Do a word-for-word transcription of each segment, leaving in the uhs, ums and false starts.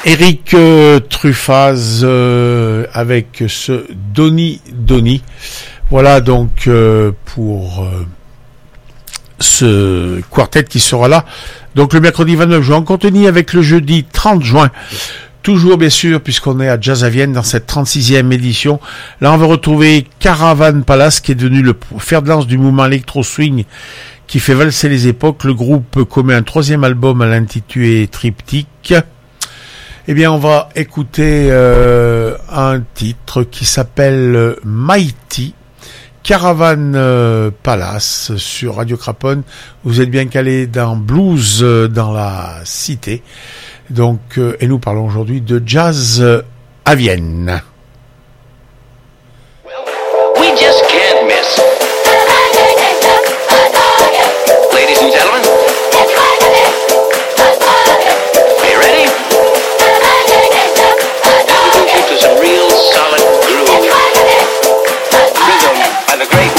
Eric euh, Truffaz euh, avec ce Donny Donny. Voilà donc euh, pour euh, ce quartet qui sera là. Donc le mercredi vingt-neuf juin, on continue avec le jeudi trente juin. Toujours bien sûr, puisqu'on est à Jazz à Vienne dans cette trente-sixième édition. Là on va retrouver Caravan Palace qui est devenu le fer de lance du mouvement électro-swing qui fait valser les époques. Le groupe commet un troisième album à l'intitulé Triptyque. Eh bien, on va écouter euh, un titre qui s'appelle Mighty, Caravan euh, Palace sur Radio Craponne. Vous êtes bien calé dans Blues euh, dans la cité. Donc, euh, et nous parlons aujourd'hui de jazz euh, à Vienne. We just can't miss. Ladies and gentlemen, are you ready? To some real solid groove. Rhythm by the great.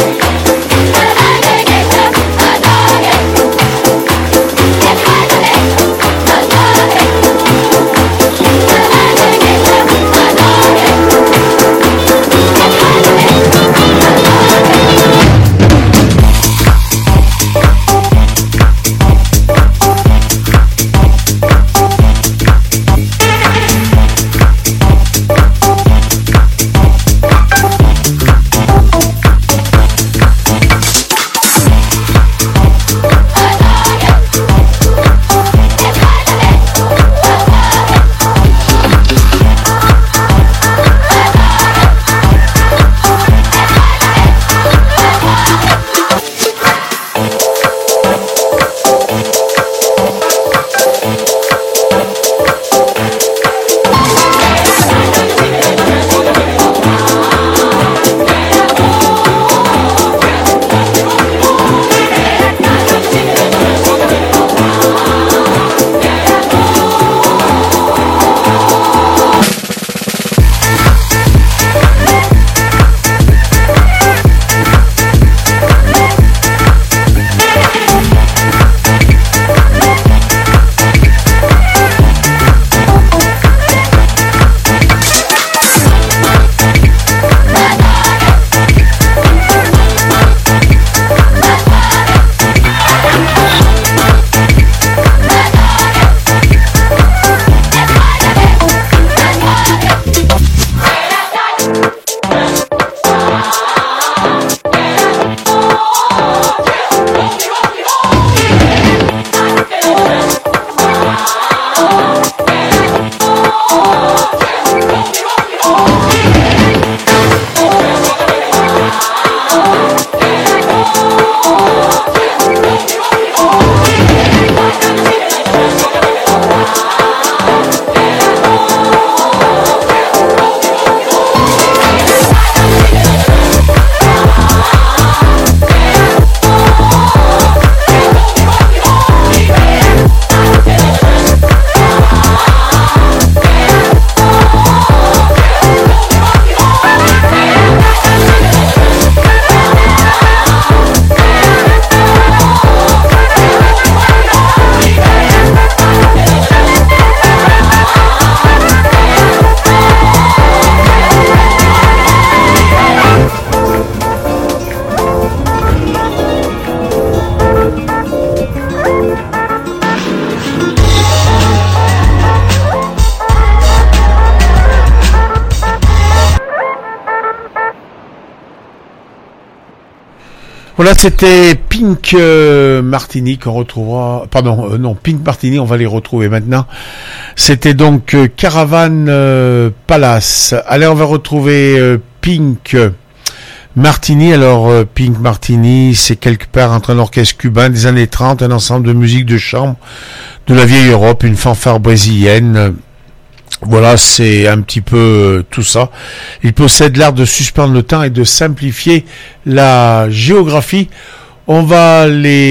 Voilà, c'était Pink euh, Martini qu'on retrouvera. Pardon, euh, non, Pink Martini, on va les retrouver maintenant. C'était donc euh, Caravan euh, Palace. Allez, on va retrouver euh, Pink Martini. Alors, euh, Pink Martini, c'est quelque part entre un orchestre cubain des années trente, un ensemble de musique de chambre de la vieille Europe, une fanfare brésilienne. Voilà, c'est un petit peu euh, tout ça. Il possède l'art de suspendre le temps et de simplifier la géographie. On va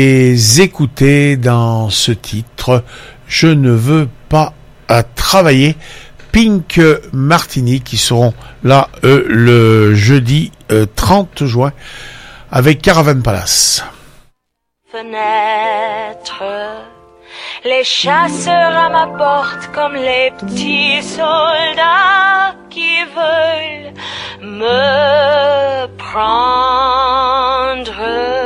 les écouter dans ce titre. Je ne veux pas à travailler. Pink Martini qui seront là euh, le jeudi euh, trente juin avec Caravan Palace. Fenêtre Les chasseurs à ma porte comme les petits soldats qui veulent me prendre.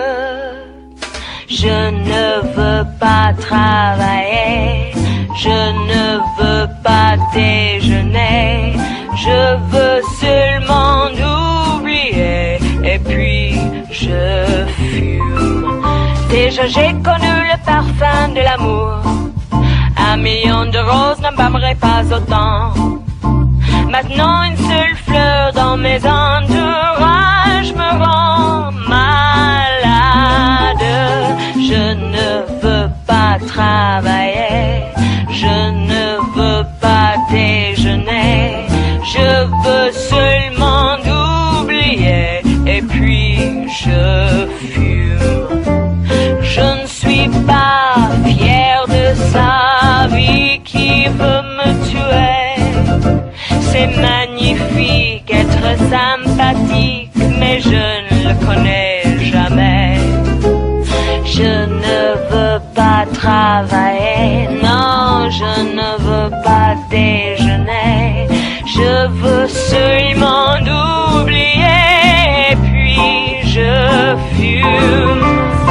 Je ne veux pas travailler, je ne veux pas déjeuner, je veux seulement oublier et puis je fume. Déjà j'ai connu le parfum de l'amour, un million de roses n'embaumerait pas autant. Maintenant une seule fleur dans mes entourages me rend malade. Je ne veux pas travailler, je ne veux pas déjeuner, je veux seulement oublier et puis je fume. Je ne suis pas fière de sa vie qui veut me tuer. C'est magnifique être sympathique, mais je ne le connais jamais. Je ne veux pas travailler, non, je ne veux pas déjeuner. Je veux seulement oublier, et puis je fume.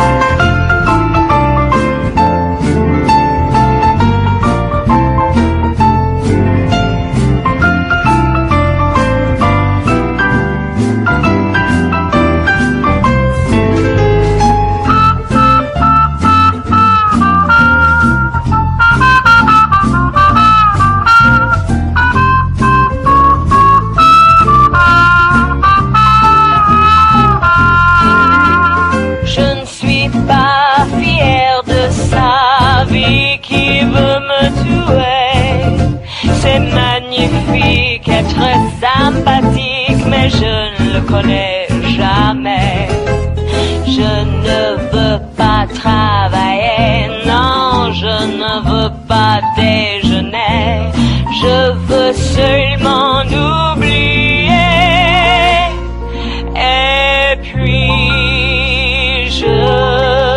C'est magnifique être sympathique, mais je ne le connais jamais. Je ne veux pas travailler, non, je ne veux pas déjeuner. Je veux seulement oublier, et puis je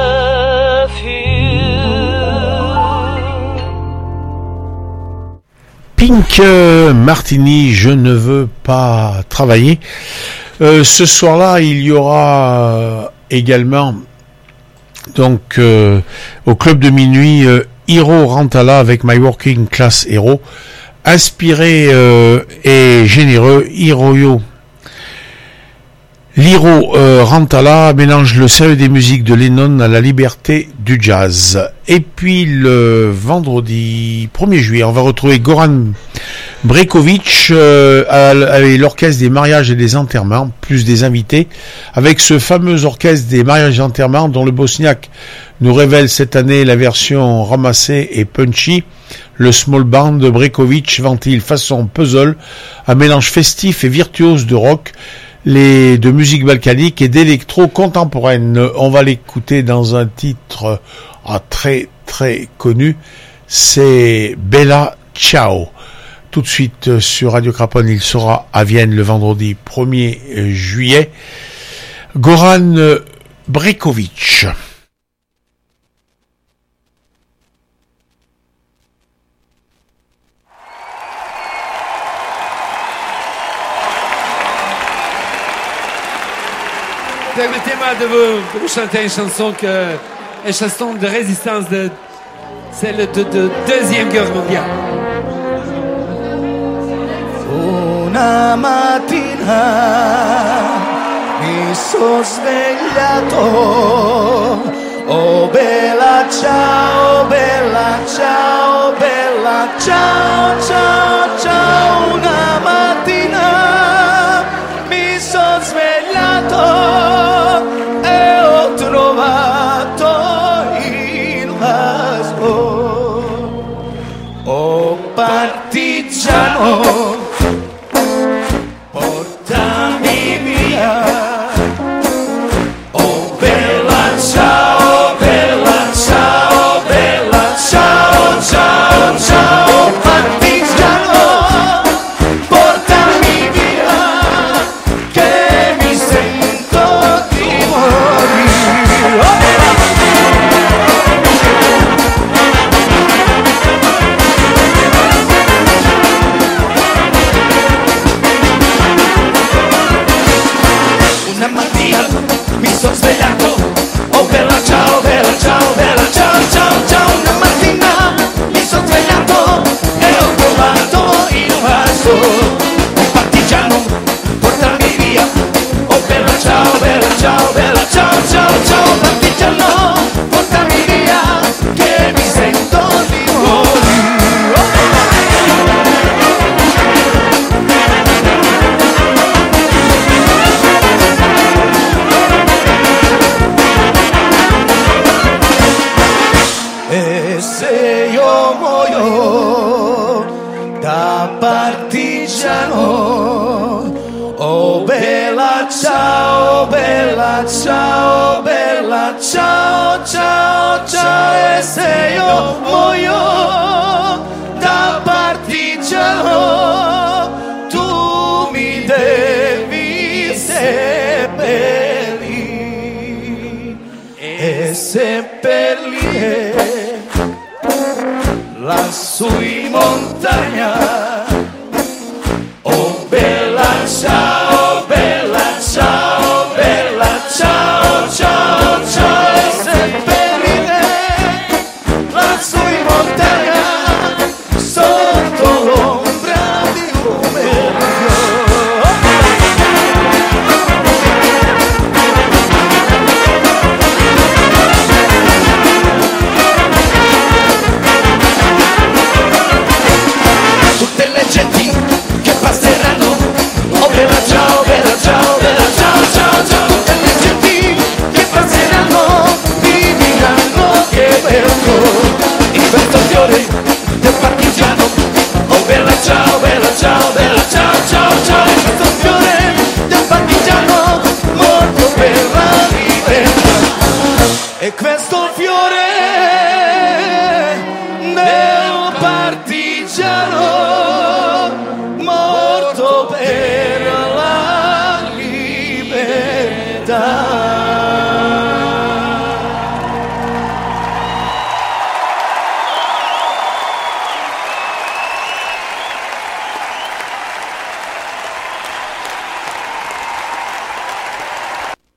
Pink euh, Martini, je ne veux pas travailler. Euh, ce soir-là, il y aura euh, également donc euh, au club de minuit euh, Hiro Rantala avec My Working Class Hero, inspiré euh, et généreux. Hiroyo L'Hiro euh, Rantala mélange le sérieux des musiques de Lennon à la liberté du jazz. Et puis le vendredi premier juillet, on va retrouver Goran Bregović euh, avec l'orchestre des mariages et des enterrements, plus des invités, avec ce fameux orchestre des mariages et enterrements dont le Bosniaque nous révèle cette année la version ramassée et punchy. Le small band de Bregović ventile façon puzzle, un mélange festif et virtuose de rock, les de musique balkanique et d'électro contemporaine. On va l'écouter dans un titre ah, très très connu, c'est Bella Ciao. Tout de suite sur Radio Craponne, il sera à Vienne le vendredi premier juillet. Goran Bregović. Permettez-moi de vous, de vous chanter une chanson que, une chanson de résistance de celle de, de Deuxième Guerre mondiale. Una mattina mi sono svegliato, oh bella ciao, bella ciao, bella ciao, ciao, ciao. Una mattina mi sono svegliato e ho trovato il vaso, oh partigiano, portami via, oh bella ciao, bella ciao, bella ciao, ciao, ciao, partigiano, portami via, che mi sento bella ciao, bella ciao, bella ciao, ciao, ciao. E se io muoio da partigiano, tu mi devi seppellire e seppellire lassù in montagna. Oh bella ciao, bella ciao, bella ciao, ciao, ciao. E seppellire lassù in montagna sotto l'ombra di un meridiano. Tutte le genti che passeranno, oh bella ciao, bella ciao, bella ciao, ciao, ciao. Tutte le genti che passeranno mi diranno che bello in questo fiore del partigiano. Oh bella ciao, bella ciao, bella ciao, ciao, ciao. In questo fiore del partigiano morto per la libertà. E questo fiore del partigiano morto per la libertà.